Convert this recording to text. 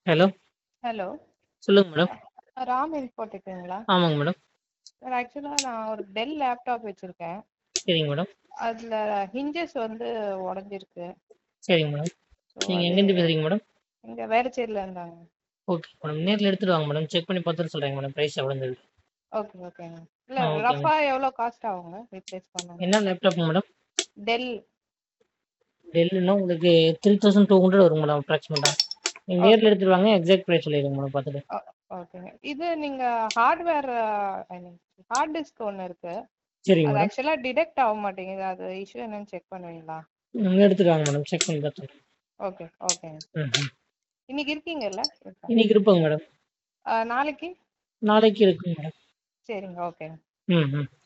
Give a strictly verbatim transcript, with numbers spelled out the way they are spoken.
Hello. Hello. சொல்லுங்க madam. அ ராம் இன்ஃபோடெக்குங்களா? ஆமாங்க மேடம். சார் ஆக்சுவலா நான் ஒரு டெல் லேப்டாப் வச்சிருக்கேன். சரிங்க மேடம். அதுல ஹிஞ்சஸ் வந்து உடைஞ்சிருக்கு. சரிங்க மேடம். ஸோ நீங்க அது எங்கேருந்து பேசுறீங்க மேடம்? இங்க வேளச்சேரியில இருந்தாங்க. Okay madam. நேர்ல எடுத்துட்டு வாங்க மேடம். செக் பண்ணி பார்த்துட்டு சொல்றேங்க மேடம் பிரைஸ் எவ்வளோன்னு சொல்லி. ஓகே ஓகேங்க. இல்ல ஆ ஓகேங்க. ரஃபா எவ்வளோ காஸ்ட் ஆகுங்க ரீப்ளேஸ் பண்ணணும்? என்ன லேப்டாப் மேடம்? டெல். டெல்லுன்னா உங்களுக்கு த்ரீ தௌசண்ட் டூ ஹண்ட்ரட் வரும் மேடம் அப்ராக்சிமேட்டா. நீங்க ஓகே நேர்ல எடுத்துட்டு வாங்க எக்ஸாக்ட் ப்ரைஸ் சொல்லிடுங்க மேடம் பார்த்துட்டு. ஓகேங்க. இது நீங்க hardware I mean hard disk ஒன்று இருக்கு. சரிங்க அது மேடம். ஆக்சுவலா டிடெக்ட் ஆக மாட்டேங்குது. அது இஷ்யூ என்னன்னு செக் பண்ணுவீங்களா? நீங்க எடுத்துட்டு வாங்க மேடம். செக் பண்ணி பார்த்துட்டு. ஓகே ஓகேங்க. ம் ம். இன்னைக்கு இருக்கீங்கல்ல? இன்னைக்கு இருப்போங்க மேடம். ஆ, நாளைக்கு? நாளைக்கு இருக்குங்க மேடம். சரிங்க ஓகேங்க. ம் ம்.